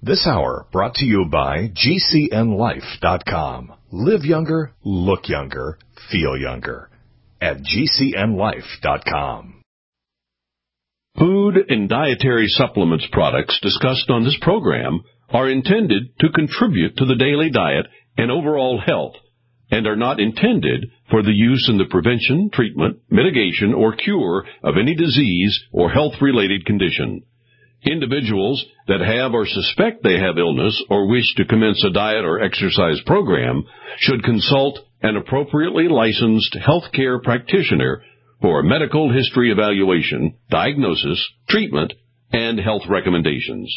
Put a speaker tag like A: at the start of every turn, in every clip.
A: This hour brought to you by GCNLife.com. Live younger, look younger, feel younger at GCNLife.com.
B: Food and dietary supplements products discussed on this program are intended to contribute to the daily diet and overall health and are not intended for the use in the prevention, treatment, mitigation, or cure of any disease or health-related condition. Individuals that have or suspect they have illness or wish to commence a diet or exercise program should consult an appropriately licensed healthcare practitioner for medical history evaluation, diagnosis, treatment, and health recommendations.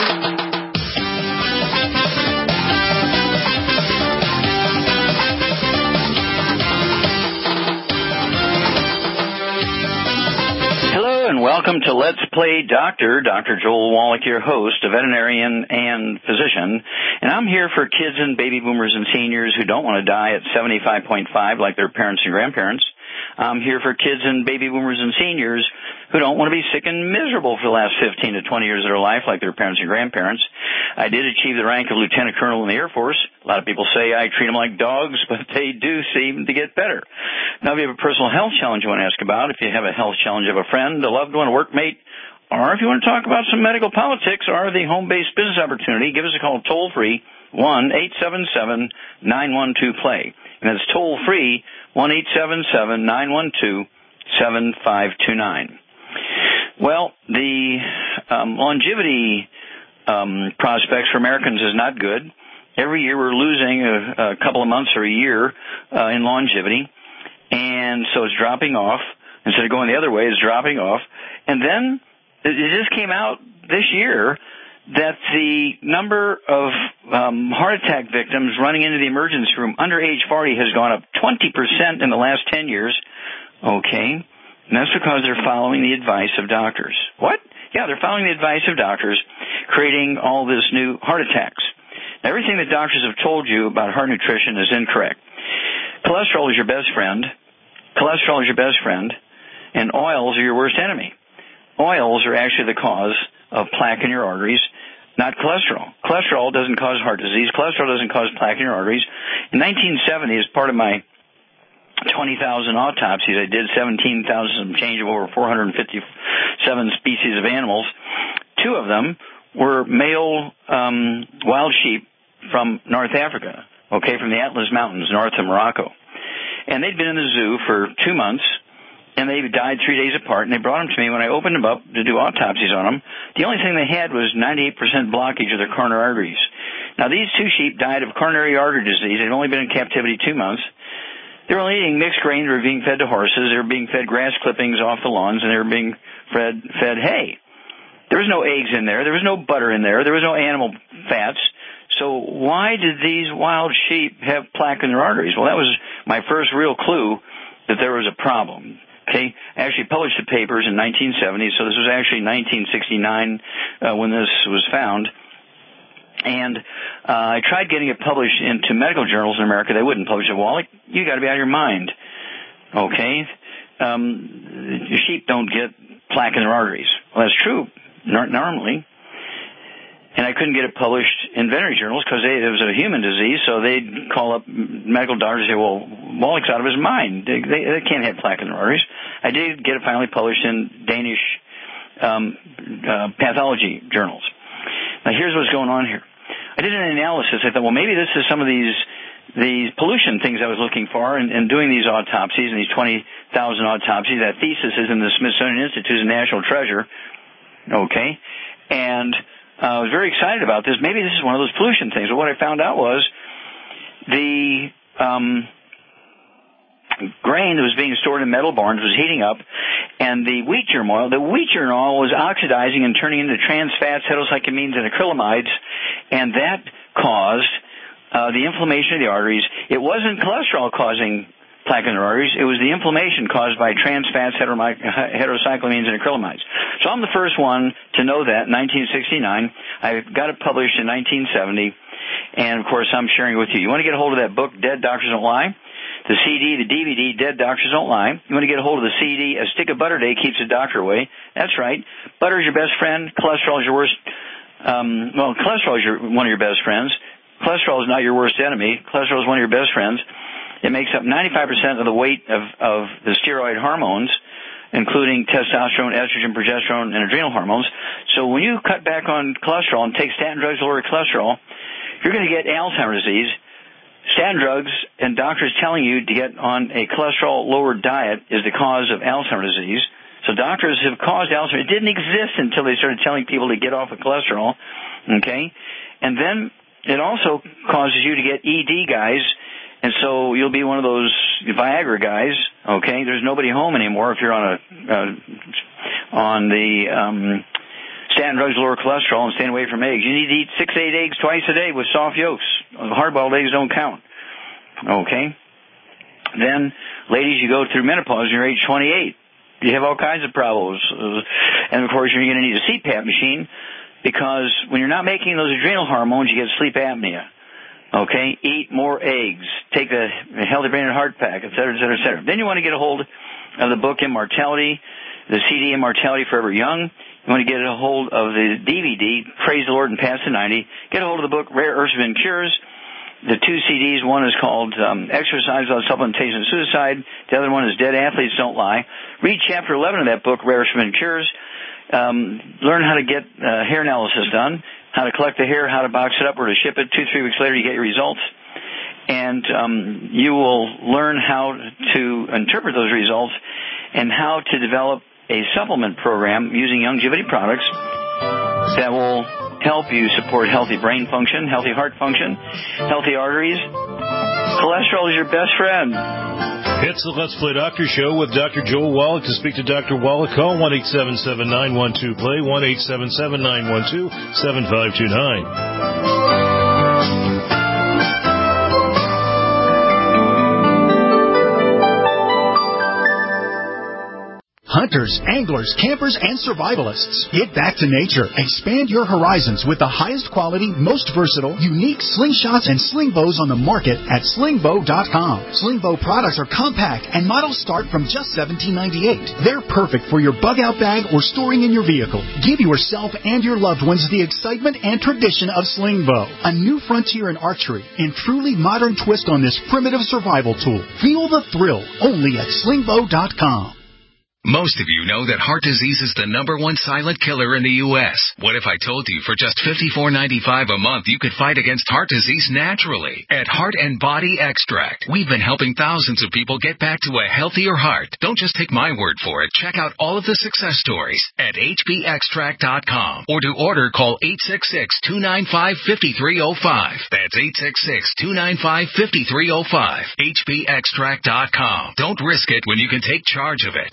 C: And welcome to Let's Play Doctor. Dr. Joel Wallach, your host, a veterinarian and physician. And I'm here for kids and baby boomers and seniors who don't want to die at 75.5 like their parents and grandparents. I'm here for kids and baby boomers and seniors who don't want to be sick and miserable for the last 15 to 20 years of their life like their parents and grandparents. I did achieve the rank of lieutenant colonel in the Air Force. A lot of people say I treat them like dogs, but they do seem to get better. Now, if you have a personal health challenge you want to ask about, if you have a health challenge of a friend, a loved one, a workmate, or if you want to talk about some medical politics or the home-based business opportunity, give us a call toll-free, 1-877-912-PLAY. And that's toll-free, 1-877-912-7529. Well, the longevity prospects for Americans is not good. Every year we're losing a couple of months or a year in longevity, and so it's dropping off. Instead of going the other way, it's dropping off. And then it just came out this year that the number of heart attack victims running into the emergency room under age 40 has gone up 20% in the last 10 years. Okay. And that's because they're following the advice of doctors. What? Yeah, they're following the advice of doctors, creating all this new heart attacks. Now, everything that doctors have told you about heart nutrition is incorrect. Cholesterol is your best friend. Cholesterol is your best friend. And oils are your worst enemy. Oils are actually the cause of plaque in your arteries, not cholesterol. Cholesterol doesn't cause heart disease. Cholesterol doesn't cause plaque in your arteries. In 1970, as part of my 20,000 autopsies, I did 17,000 change of over 457 species of animals. 2 of them were male wild sheep from North Africa, okay, from the Atlas Mountains, north of Morocco. And they'd been in the zoo for 2 months, and they died 3 days apart, and they brought them to me when I opened them up to do autopsies on them. The only thing they had was 98% blockage of their coronary arteries. Now, these 2 sheep died of coronary artery disease. They'd only been in captivity 2 months. They were only eating mixed grain. They were being fed to horses. They were being fed grass clippings off the lawns, and they were being fed hay. There was no eggs in there. There was no butter in there. There was no animal fats. So why did these wild sheep have plaque in their arteries? Well, that was my first real clue that there was a problem. Okay, I actually published the papers in 1970, so this was actually 1969 when this was found. And I tried getting it published into medical journals in America. They wouldn't publish it. Wallach, you got to be out of your mind. Okay, sheep don't get plaque in their arteries. Well, that's true normally. And I couldn't get it published in veterinary journals because it was a human disease, so they'd call up medical doctors and say, well, Wallach's out of his mind. They can't have plaque in their arteries. I did get it finally published in Danish pathology journals. Now, here's what's going on here. I did an analysis. I thought, well, maybe this is some of these pollution things I was looking for in doing these autopsies and these 20,000 autopsies. That thesis is in the Smithsonian Institute, a national treasure. Okay. And I was very excited about this. Maybe this is one of those pollution things. But what I found out was the grain that was being stored in metal barns was heating up, and the wheat germ oil was oxidizing and turning into trans fats, heterocyclamines, and acrylamides, and that caused the inflammation of the arteries. It wasn't cholesterol causing plaque in the arteries. It was the inflammation caused by trans fats, heterocyclamines, and acrylamides. So I'm the first one to know that in 1969. I got it published in 1970, and, of course, I'm sharing it with you. You want to get a hold of that book, Dead Doctors Don't Lie? The CD, the DVD, Dead Doctors Don't Lie. You want to get a hold of the CD, A Stick of Butter Day Keeps the Doctor Away. That's right. Butter is your best friend. Cholesterol is your worst cholesterol is one of your best friends. Cholesterol is not your worst enemy. Cholesterol is one of your best friends. It makes up 95% of the weight of the steroid hormones, including testosterone, estrogen, progesterone, and adrenal hormones. So when you cut back on cholesterol and take statin drugs to lower cholesterol, you're going to get Alzheimer's disease. Statin drugs and doctors telling you to get on a cholesterol-lowered diet is the cause of Alzheimer's disease. So doctors have caused Alzheimer's. It didn't exist until they started telling people to get off of cholesterol, okay? And then it also causes you to get ED, guys, and so you'll be one of those Viagra guys, okay? There's nobody home anymore if you're on the statin drugs to lower cholesterol and staying away from eggs. You need to eat 6 to 8 eggs twice a day with soft yolks. Hard-boiled eggs don't count, okay? Then, ladies, you go through menopause and you're age 28. You have all kinds of problems. And, of course, you're going to need a CPAP machine because when you're not making those adrenal hormones, you get sleep apnea. Okay? Eat more eggs. Take the Healthy Brain and Heart Pack, et cetera, et cetera, et cetera. Then you want to get a hold of the book Immortality, the CD Immortality Forever Young. You want to get a hold of the DVD, Praise the Lord and Pass the 90. Get a hold of the book Rare Earths and Cures. The 2 CDs, one is called Exercise Without Supplementation and Suicide. The other one is Dead Athletes Don't Lie. Read Chapter 11 of that book, Rare Earths and Cures. Learn how to get hair analysis done, how to collect the hair, how to box it up, or to ship it. 2-3 weeks later, you get your results. And you will learn how to interpret those results and how to develop a supplement program using Youngevity products that will help you support healthy brain function, healthy heart function, healthy arteries. Cholesterol is your best friend.
D: It's the Let's Play Doctor Show with Dr. Joel Wallach. To speak to Dr. Wallach, call 1-877-912-PLAY, 1-877-912-7529.
E: Hunters, anglers, campers, and survivalists. Get back to nature. Expand your horizons with the highest quality, most versatile, unique slingshots and sling bows on the market at slingbow.com. Sling bow products are compact and models start from just $17.98. They're perfect for your bug out bag or storing in your vehicle. Give yourself and your loved ones the excitement and tradition of sling bow. A new frontier in archery and truly modern twist on this primitive survival tool. Feel the thrill only at slingbow.com.
F: Most of you know that heart disease is the #1 silent killer in the U.S. What if I told you for just $54.95 a month you could fight against heart disease naturally? At Heart and Body Extract, we've been helping thousands of people get back to a healthier heart. Don't just take my word for it. Check out all of the success stories at hbextract.com. Or to order, call 866-295-5305. That's 866-295-5305. hbextract.com. Don't risk it when you can take charge of it.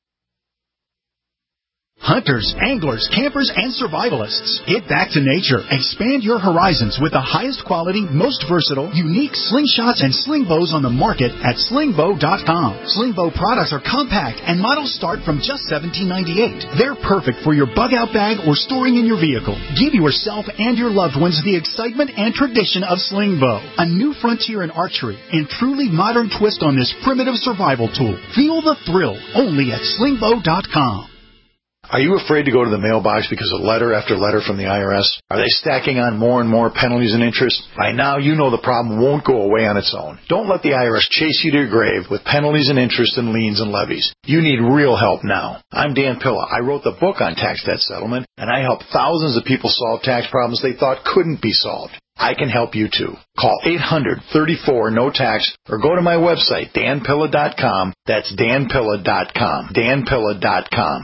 E: Hunters, anglers, campers, and survivalists. Get back to nature. Expand your horizons with the highest quality, most versatile, unique slingshots and sling bows on the market at slingbow.com. Sling bow products are compact and models start from just $17.98. They're perfect for your bug out bag or storing in your vehicle. Give yourself and your loved ones the excitement and tradition of sling bow. A new frontier in archery and truly modern twist on this primitive survival tool. Feel the thrill only at slingbow.com.
G: Are you afraid to go to the mailbox because of letter after letter from the IRS? Are they stacking on more and more penalties and interest? By now, you know the problem won't go away on its own. Don't let the IRS chase you to your grave with penalties and interest and liens and levies. You need real help now. I'm Dan Pilla. I wrote the book on tax debt settlement, and I help thousands of people solve tax problems they thought couldn't be solved. I can help you too. Call 800-34-NO-TAX or go to my website, danpilla.com. That's danpilla.com. danpilla.com.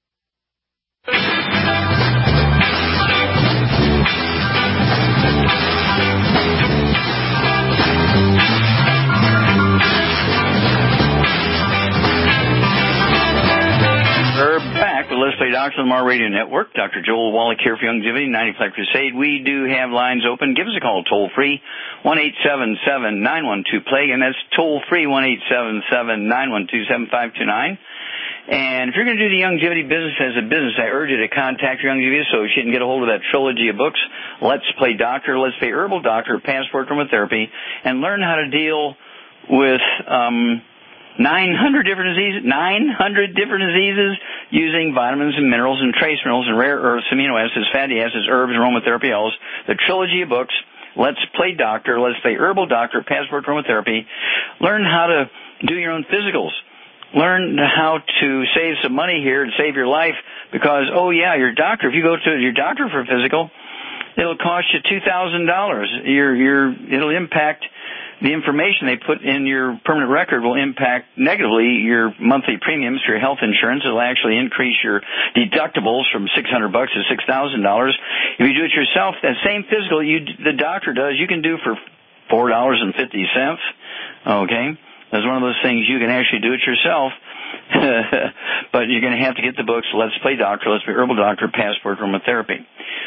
C: We're back with Let's Play Doctor on the Mar Radio Network. Dr. Joel Wallach here for Youngevity, 95 Crusade. We do have lines open. Give us a call toll-free, 1-877-912-PLAY, and that's toll-free, 1-877-912-7529. And if you're going to do the Youngevity business as a business, I urge you to contact your Youngevity associate and get a hold of that trilogy of books, Let's Play Doctor, Let's Play Herbal Doctor, Passport Aromatherapy, and learn how to deal with 900 different diseases using vitamins and minerals and trace minerals and rare earths, amino acids, fatty acids, herbs, aromatherapy oils. The trilogy of books, Let's Play Doctor, Let's Play Herbal Doctor, Passport to Aromatherapy. Learn how to do your own physicals. Learn how to save some money here and save your life because, your doctor, if you go to your doctor for a physical, it'll cost you $2,000. It'll impact the information they put in your permanent record will impact negatively your monthly premiums for your health insurance. It'll actually increase your deductibles from $600 to $6,000. If you do it yourself, that same physical the doctor does, you can do for $4.50. Okay? That's one of those things you can actually do it yourself. But you're going to have to get the books, Let's Play Doctor, Let's Play Herbal Doctor, Passport to Aromatherapy.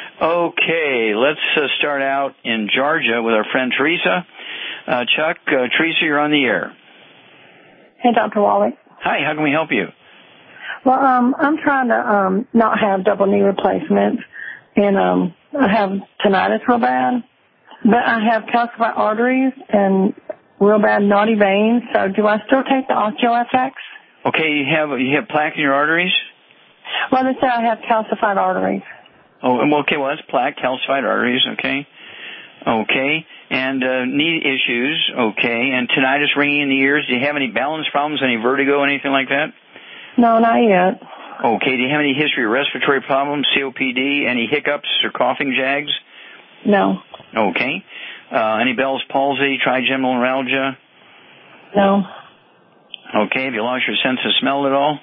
C: Okay, let's start out in Georgia with our friend Teresa. Chuck, Teresa, you're on the air.
H: Hey, Dr. Wallach.
C: Hi, how can we help you?
H: Well, I'm trying to not have double knee replacements, and I have tinnitus real bad, but I have calcified arteries and real bad knotty veins, so do I still take the OsteoFX?
C: Okay, you have plaque in your arteries?
H: Well, they say I have calcified arteries.
C: Oh, okay, well, that's plaque, calcified arteries, okay. Okay, and knee issues, okay, and tinnitus, ringing in the ears. Do you have any balance problems, any vertigo, anything like that?
H: No, not yet.
C: Okay, do you have any history of respiratory problems, COPD, any hiccups or coughing jags?
H: No.
C: Okay. Any Bell's palsy, trigeminal neuralgia?
H: No.
C: Okay, have you lost your sense of smell at all?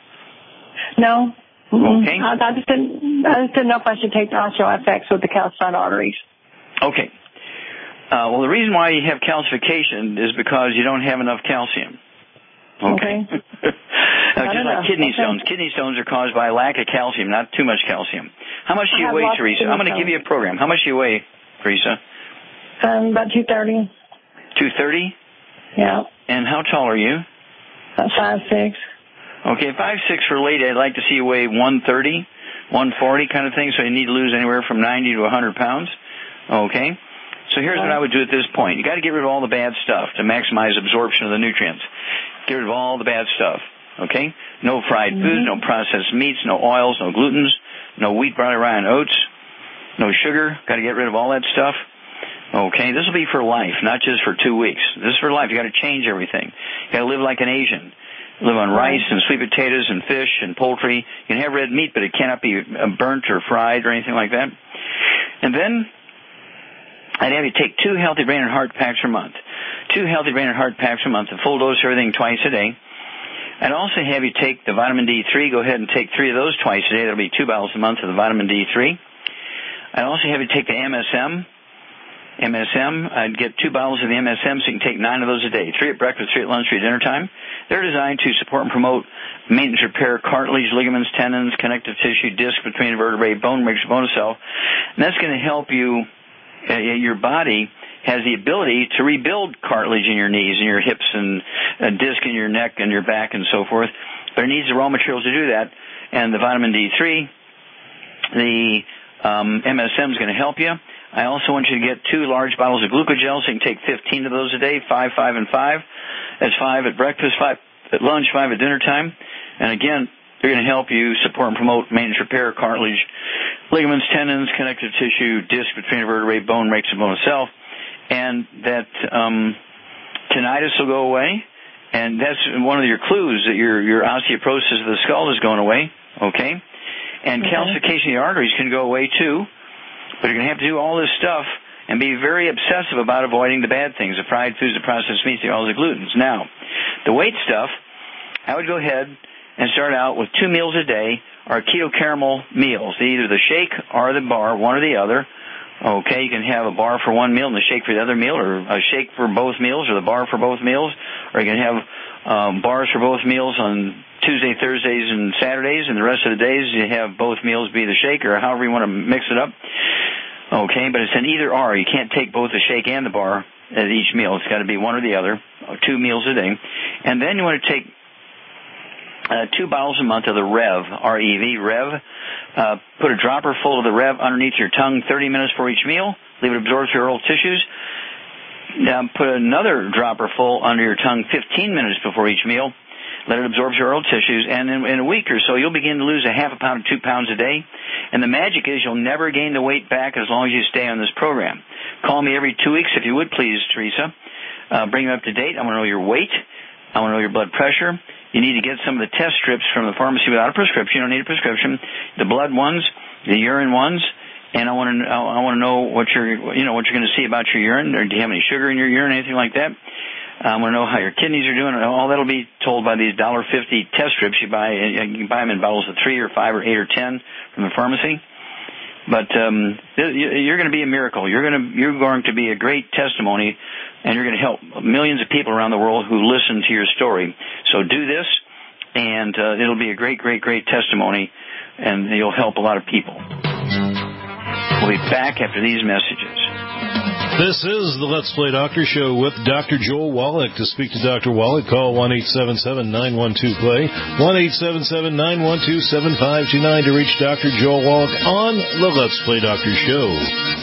H: No.
C: Okay.
H: I just didn't know if I should take the OsteoFX with the calcified arteries.
C: Okay. Well, the reason why you have calcification is because you don't have enough calcium. Okay. Just like kidney stones. Kidney stones are caused by a lack of calcium, not too much calcium. How much do you weigh, Teresa? I'm going to give you a program. How much do you weigh, Teresa?
H: About 230.
C: 230?
H: Yeah.
C: And how tall are you?
H: 5'6".
C: Okay, 5'6" for lady, I'd like to see you weigh 130, 140 kind of thing, so you need to lose anywhere from 90 to 100 pounds. Okay? So here's what I would do at this point. You got to get rid of all the bad stuff to maximize absorption of the nutrients. Get rid of all the bad stuff. Okay? No fried foods, no processed meats, no oils, no glutens, no wheat, barley, rye, and oats, no sugar. Got to get rid of all that stuff. Okay? This will be for life, not just for 2 weeks. This is for life. You got to change everything. You got to live like an Asian. Live on rice and sweet potatoes and fish and poultry. You can have red meat, but it cannot be burnt or fried or anything like that. And then I'd have you take 2 healthy brain and heart packs per month. 2 healthy brain and heart packs per month, a full dose of everything twice a day. I'd also have you take the vitamin D3. Go ahead and take 3 of those twice a day. That'll be 2 bottles a month of the vitamin D3. I'd also have you take the MSM. I'd get 2 bottles of the MSM, so you can take 9 of those a day. 3 at breakfast, 3 at lunch, 3 at dinner time. They're designed to support and promote maintenance, repair, cartilage, ligaments, tendons, connective tissue, disc between vertebrae, bone mixture, bone cell. And that's going to help you. Your body has the ability to rebuild cartilage in your knees and your hips and a disc in your neck and your back and so forth. But it needs the raw materials to do that. And the vitamin D3, the MSM is going to help you. I also want you to get 2 large bottles of glucogel, so you can take 15 of those a day, 5, 5, and 5. That's 5 at breakfast, 5 at lunch, 5 at dinner time. And again, they're going to help you support and promote maintenance, repair, cartilage, ligaments, tendons, connective tissue, disc between vertebrae, bone, rakes, and bone itself. And that tinnitus will go away. And that's one of your clues that your osteoporosis of the skull is going away. Okay? And calcification of the arteries can go away too. But you're going to have to do all this stuff and be very obsessive about avoiding the bad things, the fried foods, the processed meats, all the glutens. Now, the weight stuff, I would go ahead and start out with 2 meals a day or keto caramel meals, either the shake or the bar, one or the other. Okay, you can have a bar for one meal and a shake for the other meal, or a shake for both meals, or the bar for both meals, or you can have bars for both meals on Tuesday, Thursdays, and Saturdays, and the rest of the days you have both meals be the shake, or however you want to mix it up. Okay, but it's an either or. You can't take both the shake and the bar at each meal. It's got to be one or the other, 2 meals a day. And then you want to take 2 bottles a month of the Rev, R-E-V, Rev. Put a dropper full of the Rev underneath your tongue 30 minutes for each meal. Leave it absorb through your oral tissues. Put another dropper full under your tongue 15 minutes before each meal. let it absorb your oral tissues, and in a week or so, you'll begin to lose a half a pound to 2 pounds a day. And the magic is you'll never gain the weight back as long as you stay on this program. Call me every 2 weeks if you would, please, Teresa. Bring me up to date. I want to know your weight. I want to know your blood pressure. You need to get some of the test strips from the pharmacy without a prescription. You don't need a prescription. The blood ones, the urine ones, and I want to know what you're going to see about your urine. Or do you have any sugar in your urine, anything like that? I want to know how your kidneys are doing. All that'll be told by these $1.50 test strips you buy. You can buy them in bottles of 3 or 5 or 8 or 10 from the pharmacy. But you're going to be a miracle. You're going to be a great testimony, and you're going to help millions of people around the world who listen to your story. So do this, and it'll be a great, great, great testimony, and you'll help a lot of people. We'll be back after these messages.
D: This is the Let's Play Doctor Show with Dr. Joel Wallach. To speak to Dr. Wallach, call 1-877-912-PLAY, 1-877-912-7529 to reach Dr. Joel Wallach on the Let's Play Doctor Show.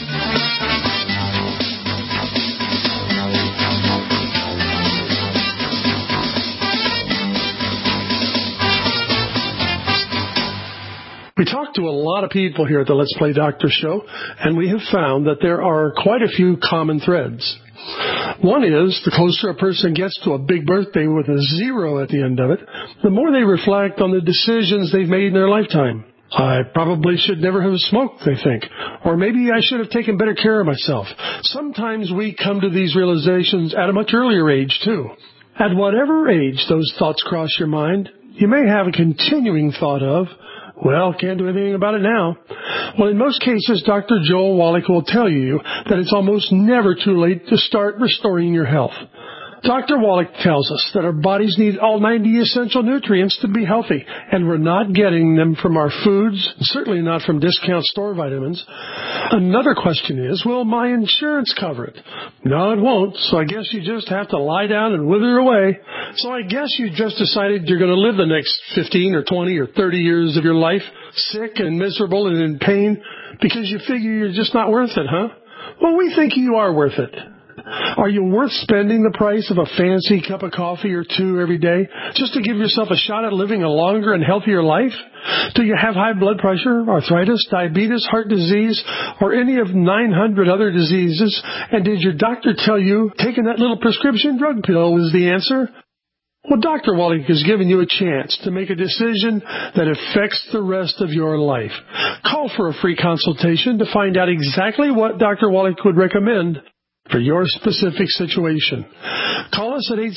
I: We talk to a lot of people here at the Let's Play Doctor Show, and we have found that there are quite a few common threads. One is, the closer a person gets to a big birthday with a 0 at the end of it, the more they reflect on the decisions they've made in their lifetime. I probably should never have smoked, they think. Or maybe I should have taken better care of myself. Sometimes we come to these realizations at a much earlier age, too. At whatever age those thoughts cross your mind, you may have a continuing thought of, well, can't do anything about it now. Well, in most cases, Dr. Joel Wallach will tell you that it's almost never too late to start restoring your health. Dr. Wallach tells us that our bodies need all 90 essential nutrients to be healthy, and we're not getting them from our foods, certainly not from discount store vitamins. Another question is, will my insurance cover it? No, it won't, so I guess you just have to lie down and wither away. So I guess you just decided you're going to live the next 15 or 20 or 30 years of your life sick and miserable and in pain because you figure you're just not worth it, huh? Well, we think you are worth it. Are you worth spending the price of a fancy cup of coffee or 2 every day just to give yourself a shot at living a longer and healthier life? Do you have high blood pressure, arthritis, diabetes, heart disease, or any of 900 other diseases? And did your doctor tell you taking that little prescription drug pill is the answer? Well, Dr. Wallach has given you a chance to make a decision that affects the rest of your life. Call for a free consultation to find out exactly what Dr. Wallach would recommend for your specific situation. Call us at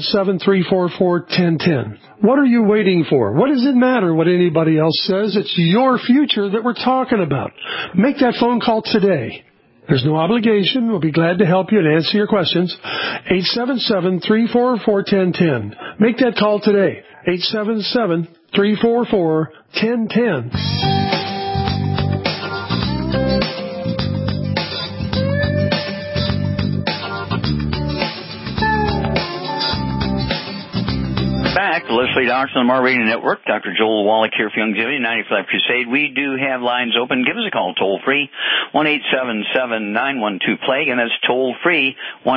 I: 877-344-1010. What are you waiting for? What does it matter what anybody else says? It's your future that we're talking about. Make that phone call today. There's no obligation. We'll be glad to help you and answer your questions. 877-344-1010. Make that call today. 877-344-1010.
C: Back to Let's Play Doctors on the Mar Radio Network. Dr. Joel Wallach here for Youngevity, 95 Crusade. We do have lines open. Give us a call toll-free, 1-877-912-PLAY, and that's toll-free,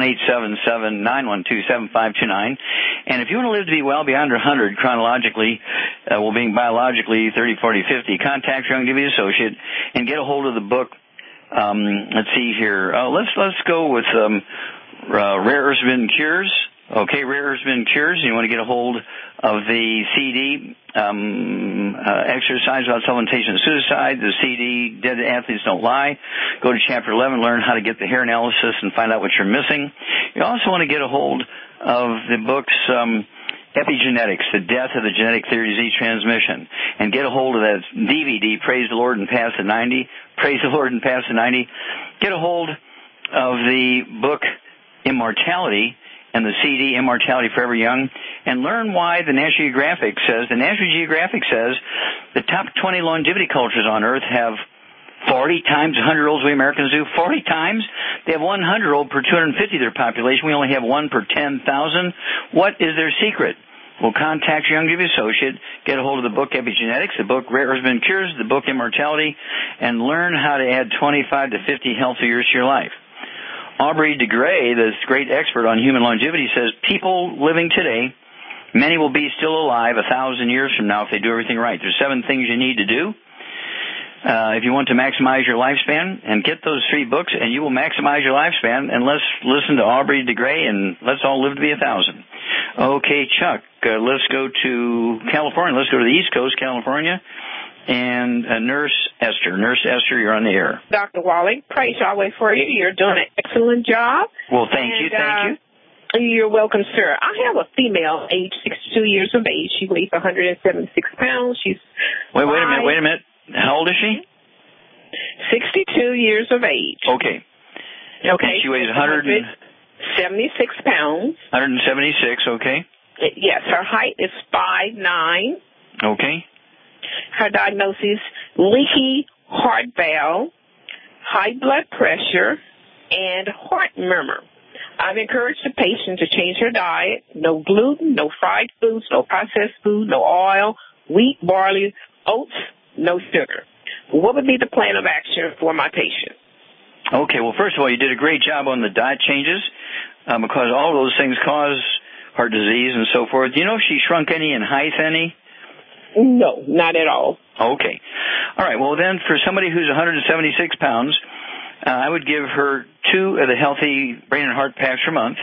C: 1-877-912-7529. And if you want to live to be well beyond 100 chronologically, being biologically 30, 40, 50, contact your Youngevity associate and get a hold of the book. Let's see here. Let's go with Rare Earths Forbidden Cures. Okay, Rare Earths Forbidden Cures. You want to get a hold of the CD, Exercise Without Supplementation and Suicide, the CD, Dead Athletes Don't Lie. Go to Chapter 11, learn how to get the hair analysis and find out what you're missing. You also want to get a hold of the books Epigenetics, The Death of the Genetic Theory of Disease Transmission, and get a hold of that DVD, Praise the Lord and Pass the 90. Praise the Lord and Pass the 90. Get a hold of the book Immortality and the CD, Immortality Forever Young, and learn why the National Geographic says the top 20 longevity cultures on Earth have 40 times 100-year-olds we Americans do. 40 times? They have 100-year-old per 250 of their population. We only have 1 per 10,000. What is their secret? Well, contact your Youngevity associate, get a hold of the book Epigenetics, the book Rare Earths Forbidden Cures, the book Immortality, and learn how to add 25 to 50 healthy years to your life. Aubrey de Grey, this great expert on human longevity, says people living today Many will be still alive 1,000 years from now if they do everything right. There's 7 things you need to do if you want to maximize your lifespan, and get those 3 books, and you will maximize your lifespan. And let's listen to Aubrey de Grey, and let's all live to be 1,000. Okay, Chuck, let's go to California. Let's go to the East Coast, California, and Nurse Esther. Nurse Esther, you're on the air.
J: Dr. Wallach, praise Yahweh for you. You're doing an excellent job.
C: Well, thank you.
J: You're welcome, sir. I have a female, age 62 years of age. She weighs 176 pounds. She's
C: Wait a minute. How old is she?
J: 62 years of age.
C: Okay. And she weighs
J: 176 pounds.
C: 176, okay.
J: Yes, her height is 5'9".
C: Okay.
J: Her diagnosis, leaky heart valve, high blood pressure, and heart murmur. I've encouraged the patient to change her diet. No gluten, no fried foods, no processed food, no oil, wheat, barley, oats, no sugar. What would be the plan of action for my patient?
C: Okay, well, first of all, you did a great job on the diet changes because all of those things cause heart disease and so forth. Do you know if she shrunk any in height any?
J: No, not at all.
C: Okay. All right, well, then for somebody who's 176 pounds, I would give her 2 of the healthy brain and heart packs per month.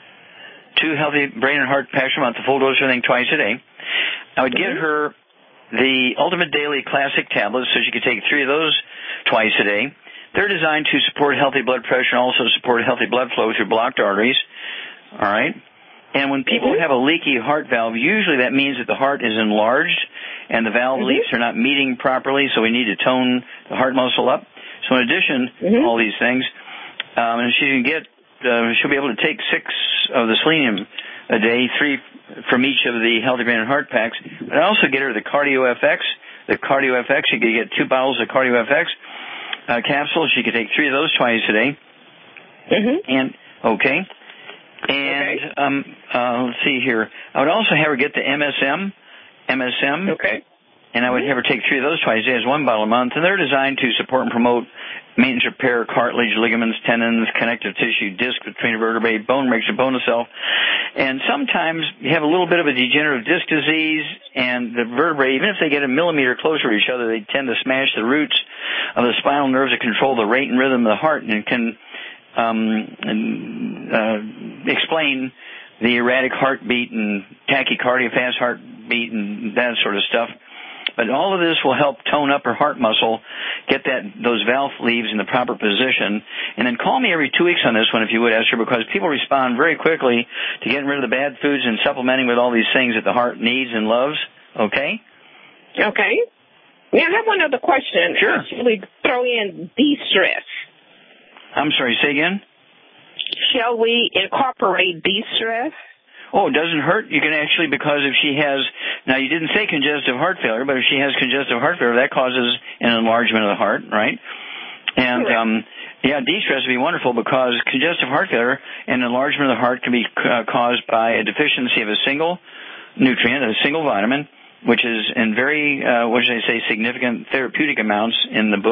C: 2 healthy brain and heart packs per month, the full dose of everything twice a day. I would give her the Ultimate Daily Classic tablets, so she could take 3 of those twice a day. They're designed to support healthy blood pressure and also support healthy blood flow through blocked arteries. All right? And when people have a leaky heart valve, usually that means that the heart is enlarged and the valve leads are not meeting properly, so we need to tone the heart muscle up. So in addition to all these things, and she can get, she'll be able to take 6 of the selenium a day, 3 from each of the Healthy Brain and Heart packs. But I also get her the Cardio FX. The Cardio FX, she could get 2 bottles of Cardio FX capsules. She could take 3 of those twice a day. And let's see here. I would also have her get the MSM.
J: Okay.
C: And I would have her take 3 of those twice a day as 1 bottle a month. And they're designed to support and promote maintenance, repair, cartilage, ligaments, tendons, connective tissue, disc between vertebrae, bone breaks, and bone itself. And sometimes you have a little bit of a degenerative disc disease, and the vertebrae, even if they get a millimeter closer to each other, they tend to smash the roots of the spinal nerves that control the rate and rhythm of the heart, and can explain the erratic heartbeat and tachycardia, fast heartbeat, and that sort of stuff. But all of this will help tone up her heart muscle, get those valve leaves in the proper position, and then call me every 2 weeks on this one if you would, Esther, because people respond very quickly to getting rid of the bad foods and supplementing with all these things that the heart needs and loves. Okay?
J: Okay. Now, I have one other question.
C: Sure.
J: Should we throw in de-stress?
C: I'm sorry, say again?
J: Shall we incorporate de-stress?
C: Oh, it doesn't hurt. You can actually, because if she has, now you didn't say congestive heart failure, but if she has congestive heart failure, that causes an enlargement of the heart, right? And, de-stress would be wonderful because congestive heart failure and enlargement of the heart can be caused by a deficiency of a single nutrient, a single vitamin, which is in very, significant therapeutic amounts in the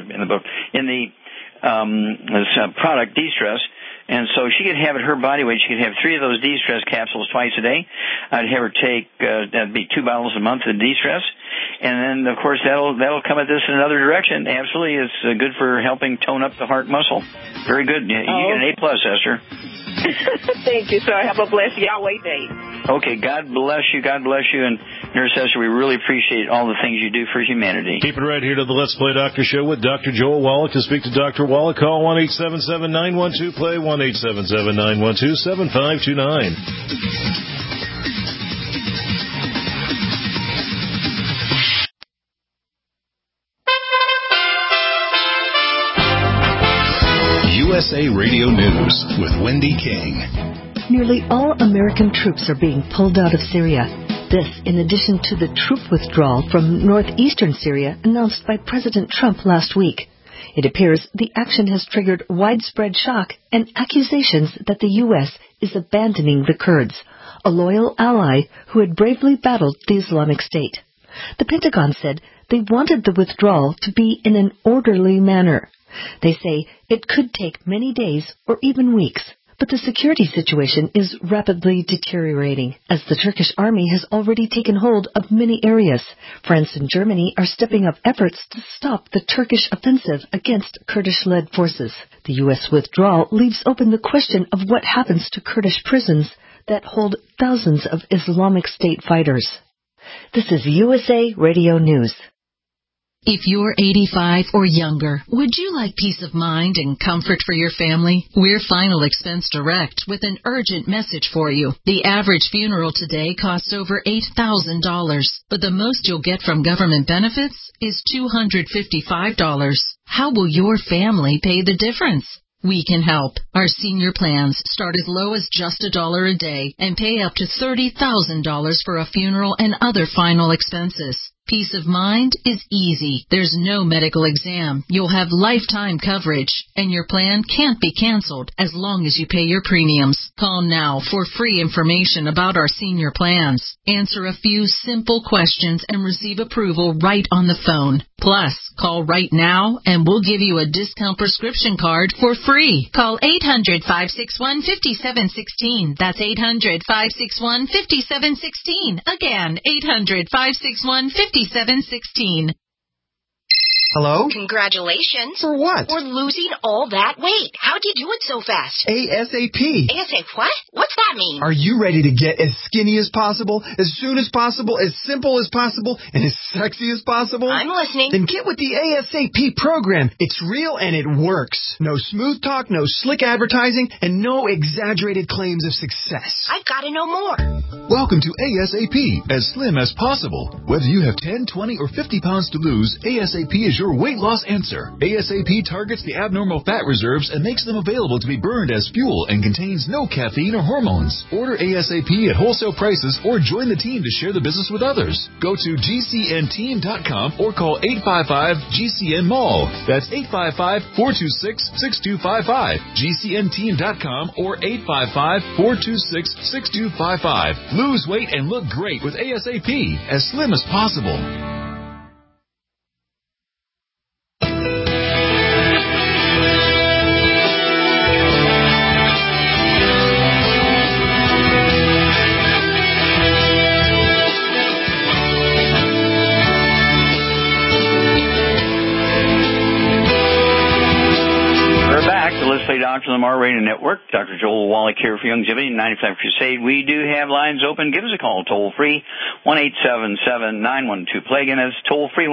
C: product de-stress. And so she could have at her body weight, she could have 3 of those de-stress capsules twice a day. I'd have her take, that'd be 2 bottles a month of de-stress. And then, of course, that'll come at this in another direction. Absolutely, it's good for helping tone up the heart muscle. Very good. You get an A+, Esther.
J: Thank you, sir. Have a blessed Yahweh day.
C: Okay, God bless you. God bless you. And Nurse Esther, we really appreciate all the things you do for humanity.
D: Keep it right here to the Let's Play Doctor Show with Dr. Joel Wallach. To speak to Dr. Wallach, call 1-877-912-PLAY, 1-877-912-7529.
A: USA Radio News with Wendy King.
K: Nearly all American troops are being pulled out of Syria. This, in addition to the troop withdrawal from northeastern Syria announced by President Trump last week. It appears the action has triggered widespread shock and accusations that the U.S. is abandoning the Kurds, a loyal ally who had bravely battled the Islamic State. The Pentagon said they wanted the withdrawal to be in an orderly manner. They say it could take many days or even weeks, but the security situation is rapidly deteriorating as the Turkish army has already taken hold of many areas. France and Germany are stepping up efforts to stop the Turkish offensive against Kurdish-led forces. The U.S. withdrawal leaves open the question of what happens to Kurdish prisons that hold thousands of Islamic State fighters. This is USA Radio News.
L: If you're 85 or younger, would you like peace of mind and comfort for your family? We're Final Expense Direct with an urgent message for you. The average funeral today costs over $8,000, but the most you'll get from government benefits is $255. How will your family pay the difference? We can help. Our senior plans start as low as just $1 a day and pay up to $30,000 for a funeral and other final expenses. Peace of mind is easy. There's no medical exam. You'll have lifetime coverage, and your plan can't be canceled as long as you pay your premiums. Call now for free information about our senior plans. Answer a few simple questions and receive approval right on the phone. Plus, call right now and we'll give you a discount prescription card for free. Call 800-561-5716. That's 800-561-5716. Again, 800-561-5716.
M: Hello?
N: Congratulations.
M: For what?
N: For losing all that weight. How'd you do it so fast?
M: ASAP.
N: ASAP what? What's that mean?
M: Are you ready to get as skinny as possible, as soon as possible, as simple as possible, and as sexy as possible?
N: I'm listening.
M: Then get with the ASAP program. It's real and it works. No smooth talk, no slick advertising, and no exaggerated claims of success.
N: I've got to know more.
O: Welcome to ASAP, as slim as possible. Whether you have 10, 20, or 50 pounds to lose, ASAP is your weight loss answer. ASAP targets the abnormal fat reserves and makes them available to be burned as fuel and contains no caffeine or hormones. Order ASAP at wholesale prices or join the team to share the business with others. Go to GCNteam.com or call 855-GCN-MALL. That's 855-426-6255. GCNteam.com or 855-426-6255. Lose weight and look great with ASAP, as slim as possible.
C: Let's Play Doctor Lamar Radio Network. Dr. Joel Wallach here for Youngevity 95 Crusade. We do have lines open. Give us a call, toll free, 1-877-912-PLAY. Again, that's toll free,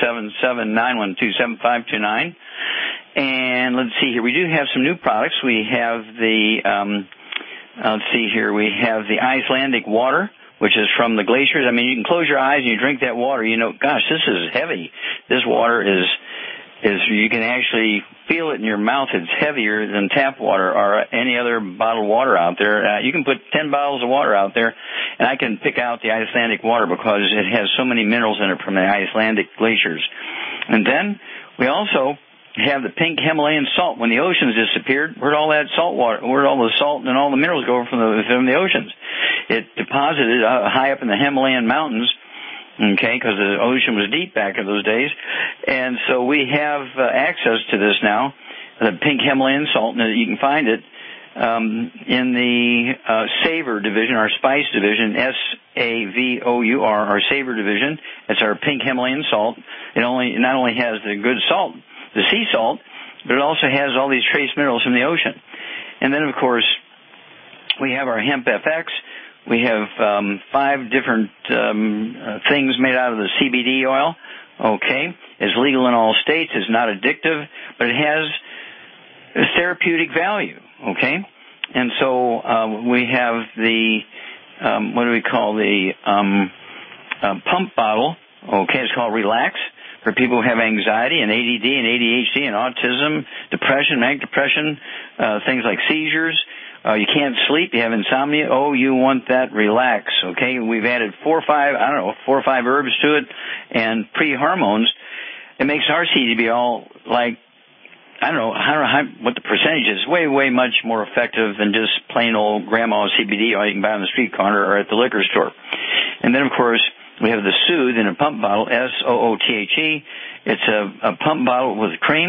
C: 1-877-912-7529. And let's see here. We do have some new products. We have the, let's see here. We have the Icelandic water, which is from the glaciers. I mean, you can close your eyes and you drink that water. You know, gosh, this is heavy. This water is you can actually feel it in your mouth. It's heavier than tap water or any other bottled water out there. You can put 10 bottles of water out there, and I can pick out the Icelandic water because it has so many minerals in it from the Icelandic glaciers. And then we also have the pink Himalayan salt. When the oceans disappeared, where'd all that salt water, where'd all the salt and all the minerals go from the oceans? It deposited high up in the Himalayan mountains. Okay, because the ocean was deep back in those days. And so we have access to this now, the pink Himalayan salt, and you can find it in the Savor division, our spice division, SAVOUR, our Savor division. It's our pink Himalayan salt. It not only has the good salt, the sea salt, but it also has all these trace minerals from the ocean. And then, of course, we have our Hemp FX. We have 5 different things made out of the CBD oil. Okay, it's legal in all states. It's not addictive, but it has a therapeutic value. Okay, and so we have the what do we call the pump bottle? Okay, it's called Relax for people who have anxiety and ADD and ADHD and autism, depression, manic depression, things like seizures. You can't sleep, you have insomnia, you want that Relax, okay? We've added 4 or 5 herbs to it and pre-hormones. It makes our CBD all like, I don't know what the percentage is. Way, way much more effective than just plain old grandma CBD oil you can buy on the street corner or at the liquor store. And then, of course, we have the Soothe in a pump bottle, SOOTHE. It's a pump bottle with cream.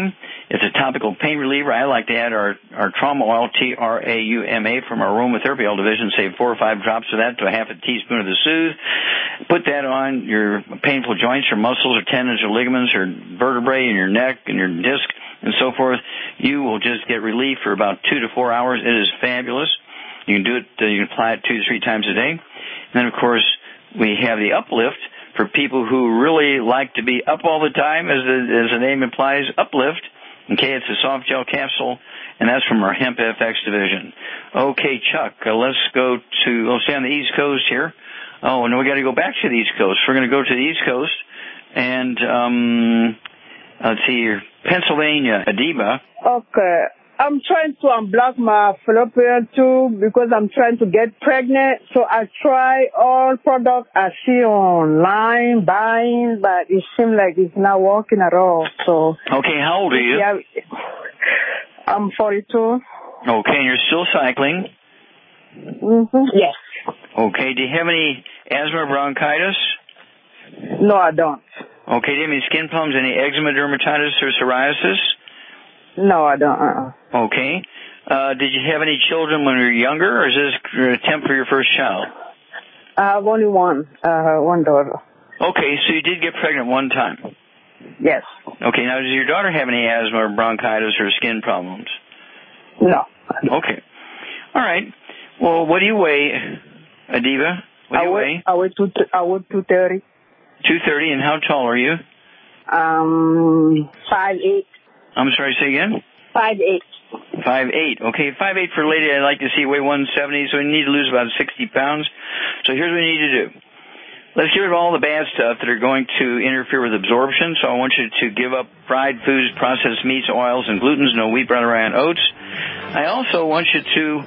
C: It's a topical pain reliever. I like to add our trauma oil, TRAUMA, from our aromatherapy oil division. Save 4 or 5 drops of that to a half a teaspoon of the Soothe. Put that on your painful joints or muscles or tendons or ligaments or vertebrae in your neck and your disc and so forth. You will just get relief for about 2 to 4 hours. It is fabulous. You can do it. You can apply it 2 to 3 times a day. And then, of course, we have the Uplift for people who really like to be up all the time, as the name implies, Uplift. Okay, it's a soft gel capsule, and that's from our Hemp FX division. Okay, Chuck, we'll stay on the East Coast here. Oh, no, we got to go back to the East Coast. We're going to go to the East Coast, and let's see here, Pennsylvania, Adiba.
P: Okay. I'm trying to unblock my fallopian tube because I'm trying to get pregnant. So I try all products I see online, buying, but it seems like it's not working at all. So.
C: Okay, how old are you?
P: Yeah, I'm 42.
C: Okay, and you're still cycling?
P: Yes.
C: Okay, do you have any asthma or bronchitis?
P: No, I don't.
C: Okay, do you have any skin problems, any eczema, dermatitis, or psoriasis?
P: No, I don't.
C: Okay. Did you have any children when you were younger, or is this an attempt for your first child?
P: I have only one daughter.
C: Okay, so you did get pregnant one time?
P: Yes.
C: Okay, now does your daughter have any asthma or bronchitis or skin problems?
P: No.
C: Okay. All right. Well, what do you weigh, Adiba? What do you weigh?
P: I weigh 230.
C: 230, and how tall are you?
P: 5'8".
C: I'm sorry, say again?
P: 5'8".
C: 5'8". Okay, 5'8" for a lady. I'd like to see weigh 170, so we need to lose about 60 pounds. So here's what we need to do. Let's get rid of all the bad stuff that are going to interfere with absorption. So I want you to give up fried foods, processed meats, oils, and glutens, no wheat, bread, rye, and oats. I also want you to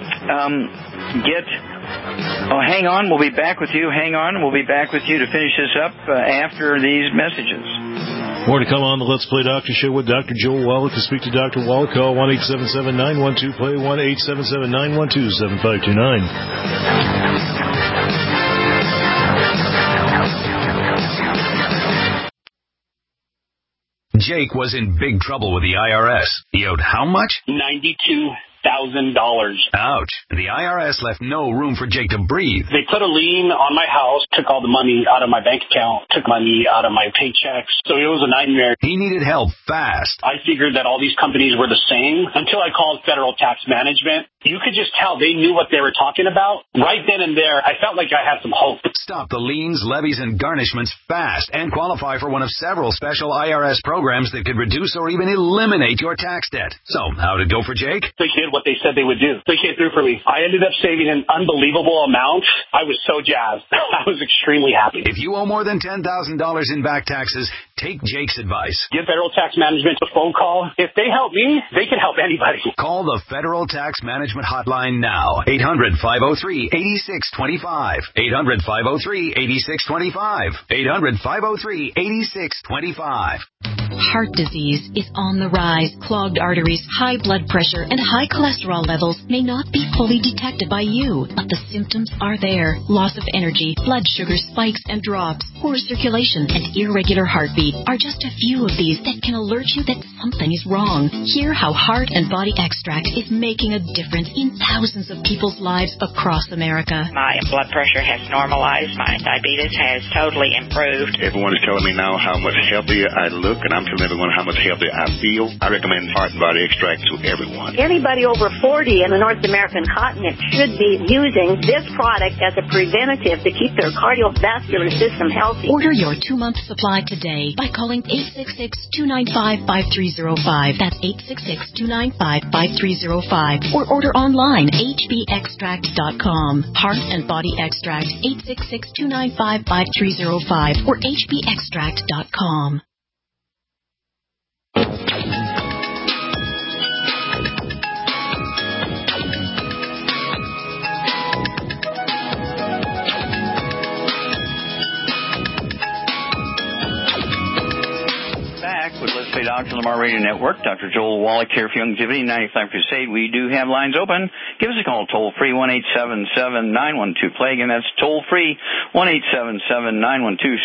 C: hang on. We'll be back with you. Hang on. We'll be back with you to finish this up after these messages.
D: More to come on the Let's Play Doctor Show with Dr. Joel Wallach. To speak to Dr. Wallach, call 1-877-912-PLAY, 1-877-912-7529.
Q: Jake was in big trouble with the IRS. He owed how much?
R: $92,000.
Q: Ouch. The IRS left no room for Jake to breathe.
R: They put a lien on my house, took all the money out of my bank account, took money out of my paychecks. So it was a nightmare.
Q: He needed help fast.
R: I figured that all these companies were the same until I called Federal Tax Management. You could just tell they knew what they were talking about. Right then and there, I felt like I had some hope.
Q: Stop the liens, levies, and garnishments fast and qualify for one of several special IRS programs that could reduce or even eliminate your tax debt. So, how'd it go for Jake?
R: They did what they said they would do. They came through for me. I ended up saving an unbelievable amount. I was so jazzed. I was extremely happy.
Q: If you owe more than $10,000 in back taxes, take Jake's advice.
R: Give Federal Tax Management a phone call. If they help me, they can help anybody.
Q: Call the Federal Tax Management hotline now. 800-503-8625. 800-503-8625. 800-503-8625.
L: Heart disease is on the rise. Clogged arteries, high blood pressure, and high cholesterol levels may not be fully detected by you, but the symptoms are there. Loss of energy, blood sugar spikes and drops, poor circulation, and irregular heartbeat are just a few of these that can alert you that something is wrong. Hear how Heart and Body Extract is making a difference in thousands of people's lives across America.
S: My blood pressure has normalized. My diabetes has totally improved.
T: Everyone is telling me now how much healthier I look, and I'm telling everyone how much healthier I feel. I recommend Heart and Body Extract to everyone.
U: Anybody over 40 in the North American continent should be using this product as a preventative to keep their cardiovascular system healthy.
L: Order your 2-month supply today by calling 866-295-5305. That's 866-295-5305. Or order online, hbextract.com. Heart and Body Extract, 866-295-5305 or hbextract.com.
C: Back with Let's Play Dr. Lamar Radio Network. Dr. Joel Wallach here for Youngevity 95 Crusade. We do have lines open. Give us a call toll free 1-877-912-PLAY. Again, that's toll free 1-877-912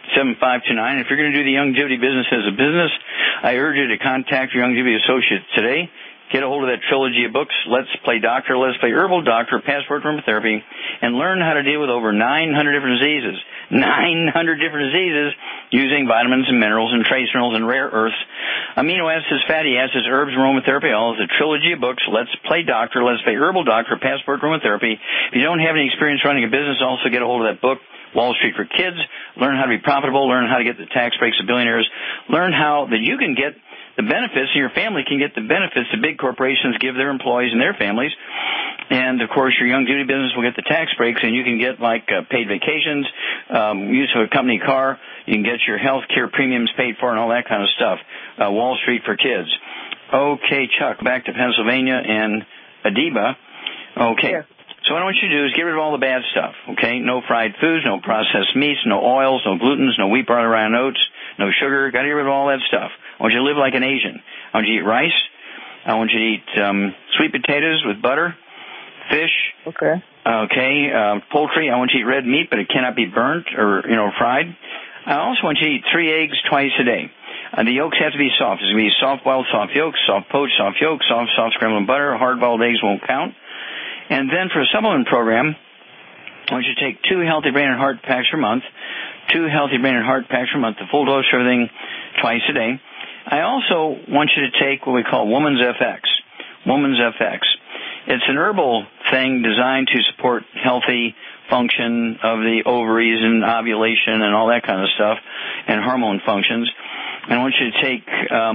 C: 7529. If you're going to do the Youngevity business as a business, I urge you to contact your Youngevity associate today. Get a hold of that trilogy of books, Let's Play Doctor, Let's Play Herbal Doctor, Passport Aromatherapy, and learn how to deal with over 900 different diseases. 900 different diseases using vitamins and minerals and trace minerals and rare earths, amino acids, fatty acids, herbs, aromatherapy, all of the trilogy of books, Let's Play Doctor, Let's Play Herbal Doctor, Passport Aromatherapy. If you don't have any experience running a business, also get a hold of that book, Wall Street for Kids. Learn how to be profitable, learn how to get the tax breaks of billionaires, learn how that you can get the benefits, and your family can get the benefits that big corporations give their employees and their families. And, of course, your Youngevity business will get the tax breaks, and you can get, like, paid vacations, use of a company car. You can get your health care premiums paid for and all that kind of stuff. Wall Street for Kids. Okay, Chuck, back to Pennsylvania and Adiba. Okay. Yeah. So what I want you to do is get rid of all the bad stuff, okay? No fried foods, no processed meats, no oils, no glutens, no wheat, barley, rye, and oats, no sugar. Got to get rid of all that stuff. I want you to live like an Asian. I want you to eat rice. I want you to eat sweet potatoes with butter, fish. Okay. Okay, poultry. I want you to eat red meat, but it cannot be burnt or, fried. I also want you to eat 3 eggs twice a day. The yolks have to be soft. It's going to be soft boiled, soft yolks, soft poached, soft yolks, soft scrambled butter. Hard boiled eggs won't count. And then for a supplement program, I want you to take 2 healthy brain and heart packs per month, 2 healthy brain and heart packs per month, the full dose of everything twice a day. I also want you to take what we call Woman's FX. Woman's FX. It's an herbal thing designed to support healthy function of the ovaries and ovulation and all that kind of stuff and hormone functions. And I want you to take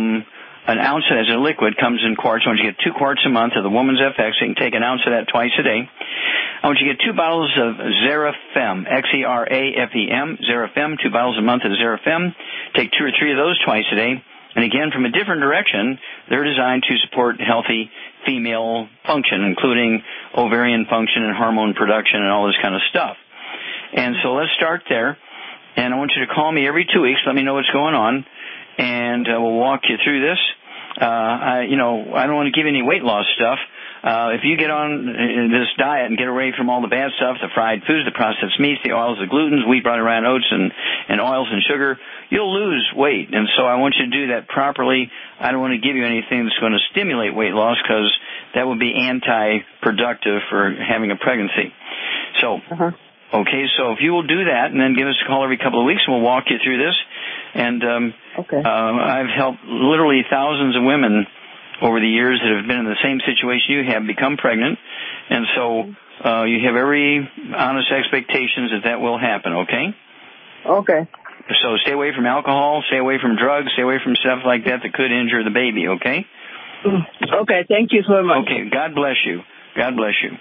C: an ounce as a liquid, comes in quarts. I want you to get 2 quarts a month of the Woman's FX. You can take an ounce of that twice a day. I want you to get 2 bottles of Xerafem, Xerafem, Xerafem, 2 bottles a month of Xerafem. Take 2 or 3 of those twice a day. And again, from a different direction, they're designed to support healthy female function, including ovarian function and hormone production and all this kind of stuff. And so let's start there. And I want you to call me every 2 weeks. Let me know what's going on. And we'll walk you through this. I don't want to give you any weight loss stuff. If you get on this diet and get away from all the bad stuff, the fried foods, the processed meats, the oils, the glutens, wheat, barley, rye, and oats, and oils and sugar, you'll lose weight. And so I want you to do that properly. I don't want to give you anything that's going to stimulate weight loss because that would be anti-productive for having a pregnancy. So, okay, so if you will do that and then give us a call every couple of weeks and we'll walk you through this. And I've helped literally thousands of women over the years that have been in the same situation you have become pregnant. And so you have every honest expectations that will happen, okay? Okay. So stay away from alcohol, stay away from drugs, stay away from stuff like that could injure the baby, okay? Okay, thank you so much. Okay, God bless you. God bless you.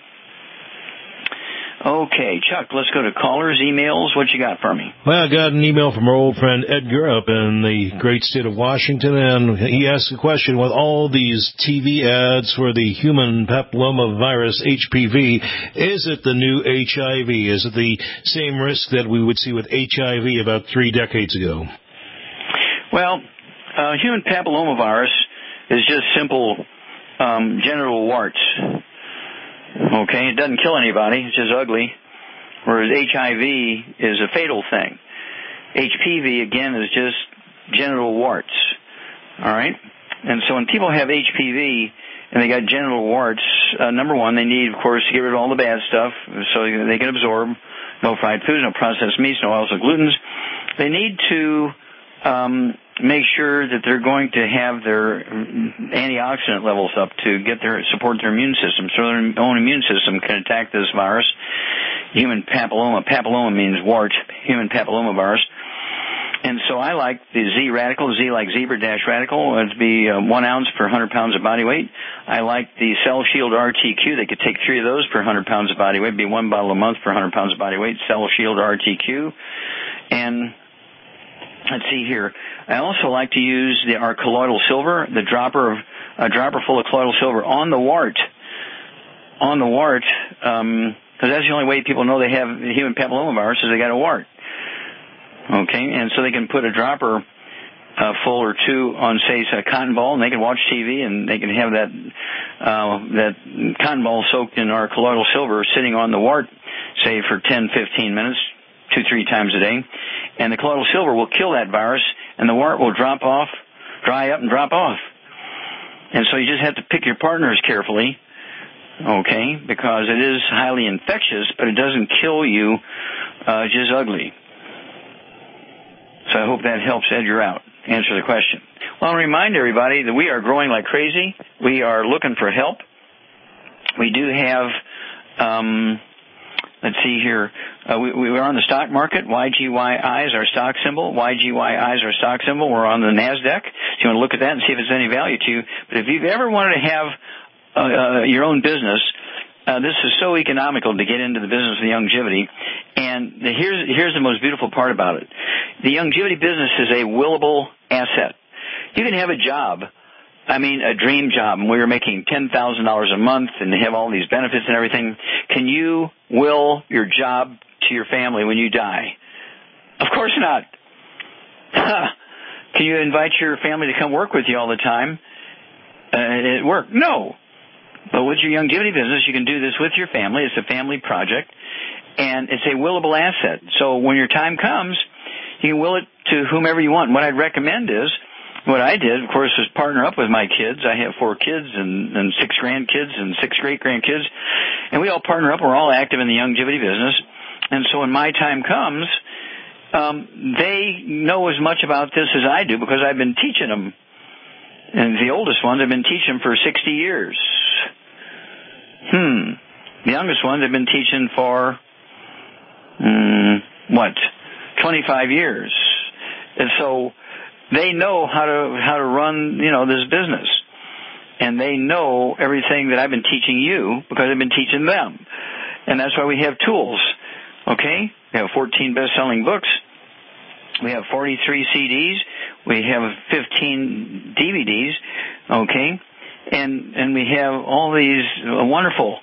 C: Okay, Chuck, let's go to callers, emails. What you got for me?
D: Well, I got an email from our old friend Edgar up in the great state of Washington, and he asked a question, with all these TV ads for the human papillomavirus, HPV, is it the new HIV? Is it the same risk that we would see with HIV about 3 decades ago?
C: Well, human papillomavirus is just simple genital warts. Okay, it doesn't kill anybody, it's just ugly, whereas HIV is a fatal thing. HPV, again, is just genital warts, all right? And so when people have HPV and they got genital warts, number one, they need, of course, to get rid of all the bad stuff so they can absorb no fried foods, no processed meats, no oils or glutens. They need to make sure that they're going to have their antioxidant levels up to support their immune system, so their own immune system can attack this virus. Human papilloma. Papilloma means wart. Human papillomavirus. And so I like the Z radical, Z like zebra dash radical. It'd be 1 ounce per 100 pounds of body weight. I like the Cell Shield RTQ. They could take 3 of those per 100 pounds of body weight. It'd be 1 bottle a month per 100 pounds of body weight. Cell Shield RTQ. And let's see here. I also like to use our colloidal silver, a dropper full of colloidal silver on the wart, because that's the only way people know they have human papillomavirus is they got a wart. Okay, and so they can put a dropper full or 2 on, say, a cotton ball, and they can watch TV, and they can have that cotton ball soaked in our colloidal silver sitting on the wart, say, for 10, 15 minutes. 2-3 times a day. And the colloidal silver will kill that virus, and the wart will dry up and drop off. And so you just have to pick your partners carefully, okay, because it is highly infectious, but it doesn't kill you just ugly. So I hope that helps Edgar out, answer the question. Well, I'll remind everybody that we are growing like crazy. We are looking for help. We do have, let's see here, we are on the stock market. YGYI is our stock symbol. YGYI is our stock symbol. We're on the NASDAQ. So you want to look at that and see if it's any value to you. But if you've ever wanted to have your own business, this is so economical to get into the business of longevity. And here's the most beautiful part about it. The longevity business is a willable asset. You can have a job, a dream job, and where you're making $10,000 a month and have all these benefits and everything. Can you will your job to your family when you die? Of course not. Can you invite your family to come work with you all the time at work? No. But with your longevity business, you can do this with your family. It's a family project, and it's a willable asset. So when your time comes, you can will it to whomever you want. And what I'd recommend is, what I did, of course, was partner up with my kids. I have 4 kids and 6 grandkids and 6 great-grandkids, and we all partner up. We're all active in the longevity business. And so when my time comes, they know as much about this as I do because I've been teaching them. And the oldest ones I've been teaching for 60 years. The youngest ones I've been teaching for, 25 years. And so they know how to run, this business. And they know everything that I've been teaching you because I've been teaching them. And that's why we have tools. Okay? We have 14 best-selling books. We have 43 CDs. We have 15 DVDs. Okay? And we have all these wonderful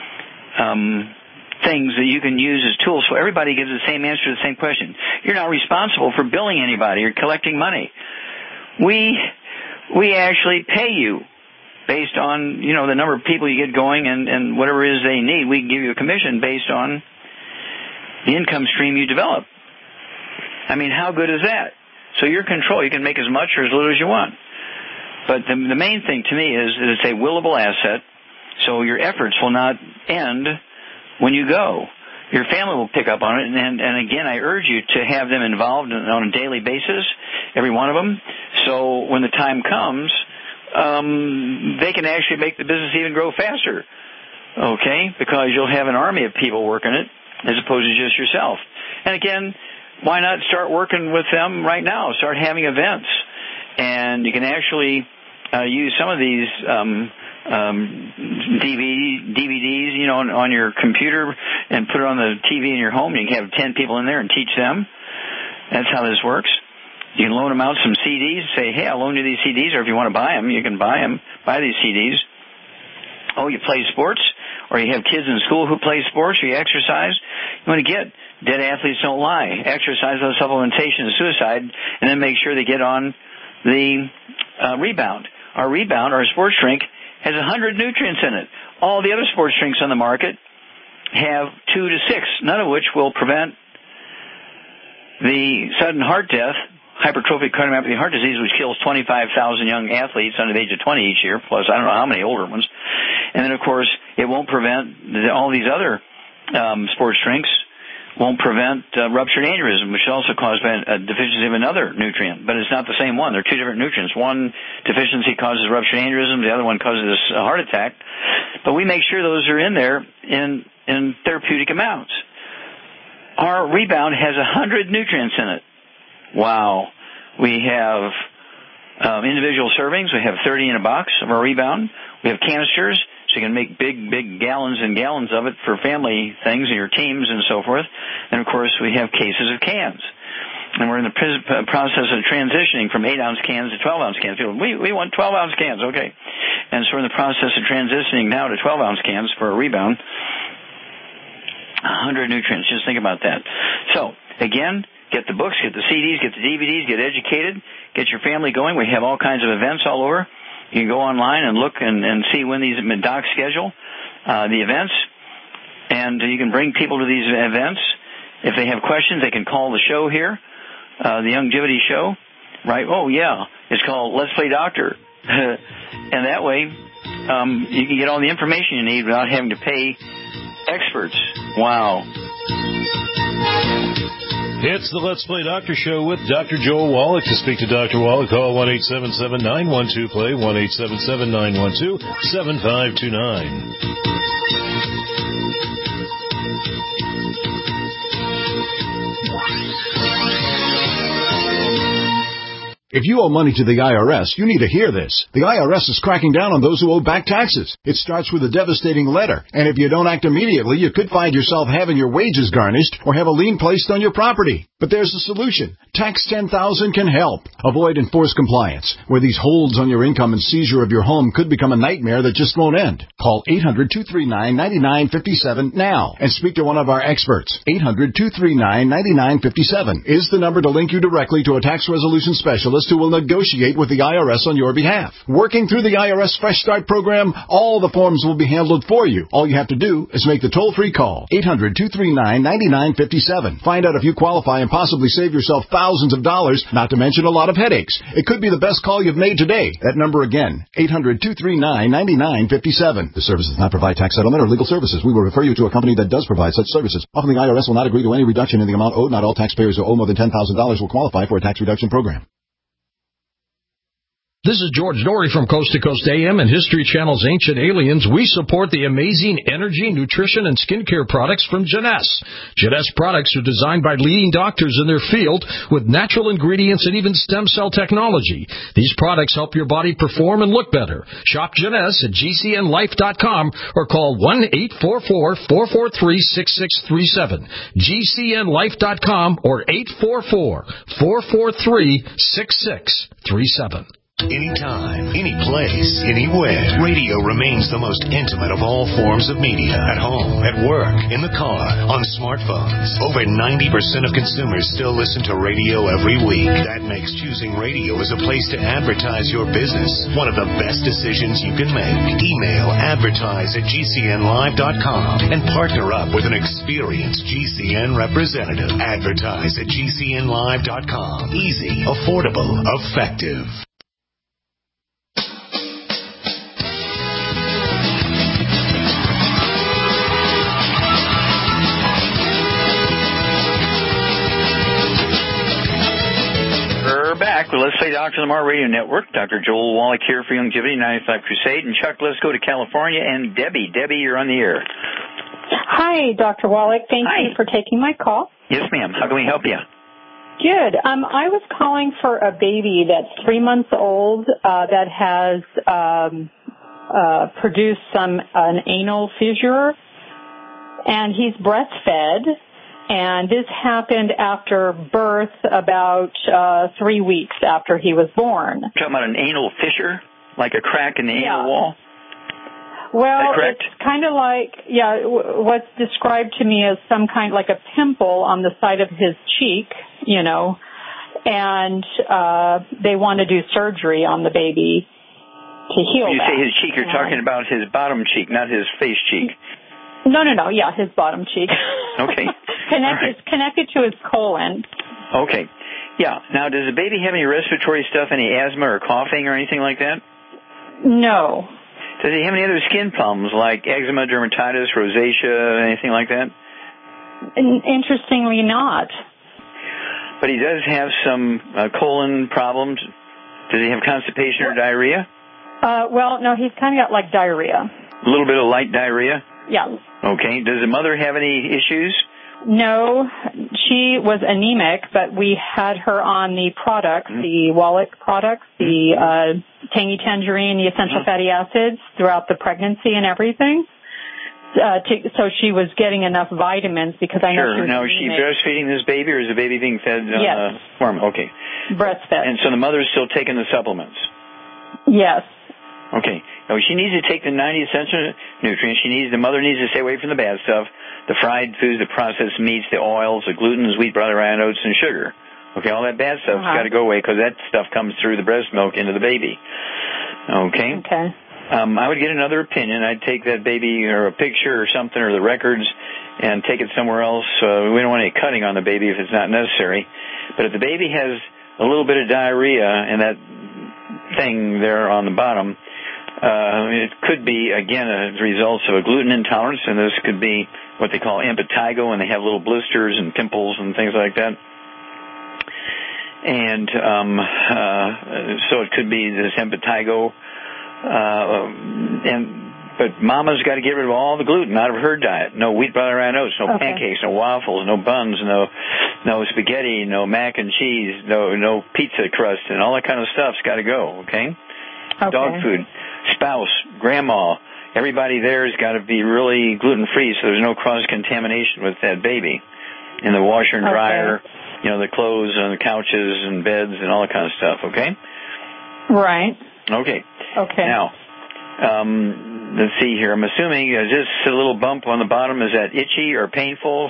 C: things that you can use as tools so everybody gives the same answer to the same question. You're not responsible for billing anybody or collecting money. We actually pay you based on, the number of people you get going and whatever it is they need. We give you a commission based on the income stream you develop. How good is that? So you're in control. You can make as much or as little as you want. But the main thing to me is that it's a willable asset, so your efforts will not end when you go. Your family will pick up on it, and again, I urge you to have them involved on a daily basis, every one of them, so when the time comes, they can actually make the business even grow faster, okay, because you'll have an army of people working it as opposed to just yourself. And again, why not start working with them right now? Start having events. And you can actually use some of these DVDs, on your computer and put it on the TV in your home. You can have 10 people in there and teach them. That's how this works. You can loan them out some CDs. Say, hey, I'll loan you these CDs, or if you want to buy them, you can buy these CDs. Oh, you play sports, or you have kids in school who play sports, or you exercise. You want to get Dead Athletes Don't Lie. Exercise, low supplementation, and suicide, and then make sure they get on the Rebound. Our Rebound, our sports drink, has 100 nutrients in it. All the other sports drinks on the market have 2 to 6, none of which will prevent the sudden heart death, hypertrophic cardiomyopathy heart disease, which kills 25,000 young athletes under the age of 20 each year, plus I don't know how many older ones. And then, of course, it won't prevent all these other sports drinks, won't prevent ruptured aneurysm, which is also caused by a deficiency of another nutrient. But it's not the same one. They're 2 different nutrients. One deficiency causes ruptured aneurysm. The other one causes a heart attack. But we make sure those are in there in therapeutic amounts. Our Rebound has 100 nutrients in it. Wow. We have individual servings. We have 30 in a box of our Rebound. We have canisters, so you can make big gallons and gallons of it for family things and your teams and so forth. And, of course, we have cases of cans. And we're in the process of transitioning from 8-ounce cans to 12-ounce cans. People, we want 12-ounce cans, okay. And so we're in the process of transitioning now to 12-ounce cans for a Rebound. 100 nutrients. Just think about that. So, again, get the books, get the CDs, get the DVDs, get educated, get your family going. We have all kinds of events all over. You can go online and look and see when these docs schedule the events. And you can bring people to these events. If they have questions, they can call the show here. the Longevity Show, right? Oh, yeah. It's called Let's Play Doctor. And that way, you can get all the information you need without having to pay experts. Wow.
D: It's the Let's Play Doctor Show with Dr. Joel Wallach. To speak to Dr. Wallach, call 1-877-912-PLAY, 1-877-912-7529.
B: If you owe money to the IRS, you need to hear this. The IRS is cracking down on those who owe back taxes. It starts with a devastating letter, and if you don't act immediately, you could find yourself having your wages garnished or have a lien placed on your property. But there's a solution. Tax 10,000 can help. Avoid enforced compliance, where these holds on your income and seizure of your home could become a nightmare that just won't end. Call 800-239-9957 now and speak to one of our experts. 800-239-9957 is the number to link you directly to a tax resolution specialist who will negotiate with the IRS on your behalf. Working through the IRS Fresh Start program, all the forms will be handled for you. All you have to do is make the toll-free call. 800-239-9957. Find out if you qualify and possibly save yourself thousands of dollars, not to mention a lot of headaches. It could be the best call you've made today. That number again, 800-239-9957. This service does not provide tax settlement or legal services. We will refer you to a company that does provide such services. Often the IRS will not agree to any reduction in the amount owed. Not all taxpayers who owe more than $10,000 will qualify for a tax reduction program.
V: This is George Dory from Coast to Coast AM and History Channel's Ancient Aliens. We support the amazing energy, nutrition, and skincare products from Jeunesse. Jeunesse products are designed by leading doctors in their field with natural ingredients and even stem cell technology. These products help your body perform and look better. Shop Jeunesse at GCNlife.com or call 1-844-443-6637. GCNlife.com or 844-443-6637.
W: Anytime, any place, anywhere. Radio remains the most intimate of all forms of media. At home, at work, in the car, on smartphones. Over 90% of consumers still listen to radio every week. That makes choosing radio as a place to advertise your business one of the best decisions you can make. Email advertise@gcnlive.com and partner up with an experienced GCN representative. Advertise at gcnlive.com. Easy, affordable, effective.
C: Back with Let's Play Doctor Lamar Radio Network. Dr. Joel Wallach here for Longevity 95 Crusade. And Chuck, let's go to California. And Debbie. Debbie, you're on the air.
X: Hi, Dr. Wallach. Thank you for taking my call.
C: Yes, ma'am. How can we help you?
X: Good. I was calling for a baby that's 3 months old that has produced an anal fissure, and he's breastfed. And this happened after birth, about 3 weeks after he was born.
C: You're talking about an anal fissure? Like a crack in the anal wall?
X: Well, it's kind of like, what's described to me as some kind, like a pimple on the side of his cheek, and they want to do surgery on the baby to heal
C: when you
X: that.
C: say his cheek, you're talking about his bottom cheek, not his face cheek.
X: No, his bottom cheek.
C: Okay.
X: It's connected to his colon.
C: Okay. Yeah. Now, does the baby have any respiratory stuff, any asthma or coughing or anything like that?
X: No.
C: Does he have any other skin problems like eczema, dermatitis, rosacea, anything like that?
X: Interestingly not.
C: But he does have some colon problems. Does he have constipation or diarrhea?
X: Well, no, he's kind of got like diarrhea.
C: A little bit of light diarrhea?
X: Yeah.
C: Okay. Does the mother have any issues?
X: No, she was anemic, but we had her on the products, the Wallach products, the tangy tangerine, the essential fatty acids throughout the pregnancy and everything. So she was getting enough vitamins because I know she was
C: Now, is she breastfeeding this baby, or is the baby being fed formula? Okay.
X: Breastfed.
C: And so the mother's still taking the supplements?
X: Yes.
C: Okay. Now, she needs to take the 90 essential nutrients. The mother needs to stay away from the bad stuff, the fried foods, the processed meats, the oils, the glutens, wheat, butter, iron, oats, and sugar. Okay, all that bad stuff's got to go away because that stuff comes through the breast milk into the baby. Okay?
X: Okay.
C: I would get another opinion. I'd take that baby or a picture or something or the records and take it somewhere else. We don't want any cutting on the baby if it's not necessary. But if the baby has a little bit of diarrhea and that thing there on the bottom, it could be, again, a result of a gluten intolerance, and this could be what they call impetigo, and they have little blisters and pimples and things like that. And so it could be this impetigo. But Mama's got to get rid of all the gluten out of her diet. No wheat, butter, and oats, no pancakes, no waffles, no buns, no spaghetti, no mac and cheese, no pizza crust, and all that kind of stuff's got to go, okay? Dog food, spouse, grandma, everybody there has got to be really gluten-free so there's no cross-contamination with that baby in the washer and dryer, the clothes and the couches and beds and all that kind of stuff, okay?
X: Right.
C: Okay. Now, let's see here. I'm assuming, is this a little bump on the bottom? Is that itchy or painful?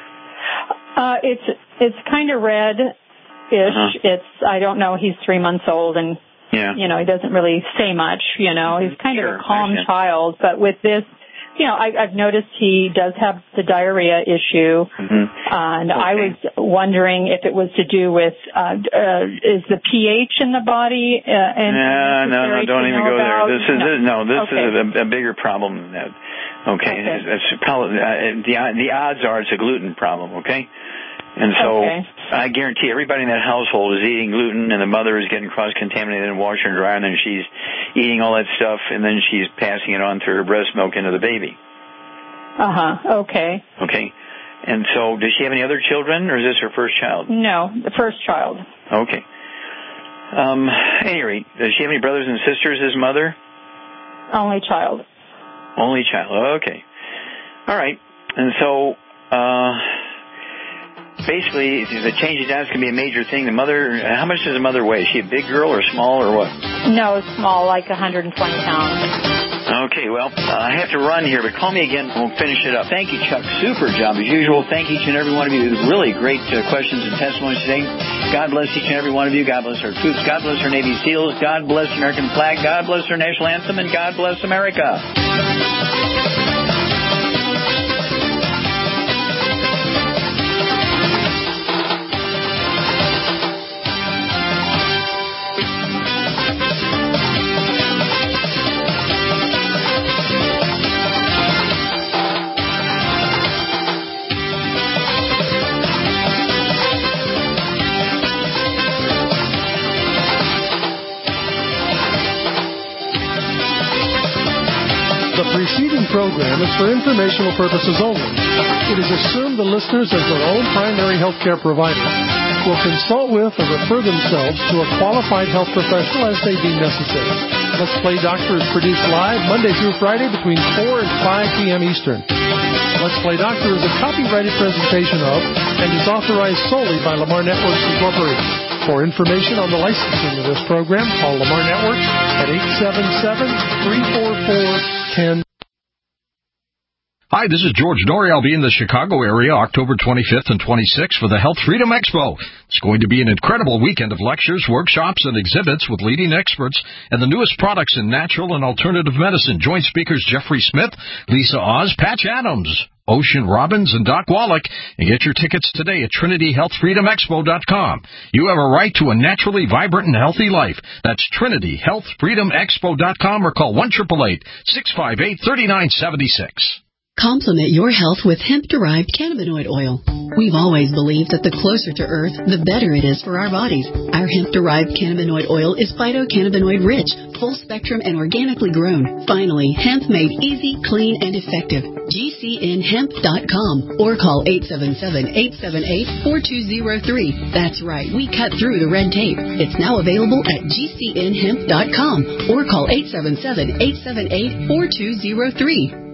X: It's kind of red-ish. I don't know. He's 3 months old, and he doesn't really say much. He's kind of a calm child, but with this, I've noticed he does have the diarrhea issue, and I was wondering if it was to do with is the pH in the body?
C: No, don't even go there. This is a bigger problem than that. Okay. It's probably, the odds are it's a gluten problem. Okay. And so I guarantee everybody in that household is eating gluten, and the mother is getting cross-contaminated in washer and dryer, and then she's eating all that stuff, and then she's passing it on through her breast milk into the baby.
X: Okay.
C: Okay. And so does she have any other children, or is this her first child?
X: No, the first child.
C: Okay. At any rate, does she have any brothers and sisters, his mother?
X: Only child.
C: Only child. Okay. All right. And so, basically, the change of diet can be a major thing. The mother, how much does the mother weigh? Is she a big girl or small or what?
X: No, small, like 120 pounds.
C: Okay, well, I have to run here, but call me again and we'll finish it up. Thank you, Chuck. Super job as usual. Thank each and every one of you. Really great questions and testimonies today. God bless each and every one of you. God bless our troops. God bless our Navy SEALs. God bless the American flag. God bless our national anthem. And God bless America.
I: preceding program is for informational purposes only. It is assumed the listeners, as their own primary health care provider, will consult with or refer themselves to a qualified health professional as they deem necessary. Let's Play Doctor is produced live Monday through Friday between 4 and 5 p.m. Eastern. Let's Play Doctor is a copyrighted presentation of and is authorized solely by Lamar Networks Incorporated. For information on the licensing of this program, call Lamar Networks at 877-344-10.
V: Hi, this is George Norrie. I'll be in the Chicago area October 25th and 26th for the Health Freedom Expo. It's going to be an incredible weekend of lectures, workshops, and exhibits with leading experts and the newest products in natural and alternative medicine. Join speakers Jeffrey Smith, Lisa Oz, Patch Adams, Ocean Robbins, and Doc Wallach, and get your tickets today at TrinityHealthFreedomExpo.com. You have a right to a naturally vibrant and healthy life. That's TrinityHealthFreedomExpo.com or call 1-888-658-3976.
E: Complement your health with hemp-derived cannabinoid oil. We've always believed that the closer to Earth, the better it is for our bodies. Our hemp-derived cannabinoid oil is phytocannabinoid-rich, full-spectrum, and organically grown. Finally, hemp made easy, clean, and effective. GCNHemp.com or call 877-878-4203. That's right, we cut through the red tape. It's now available at GCNHemp.com or call 877-878-4203.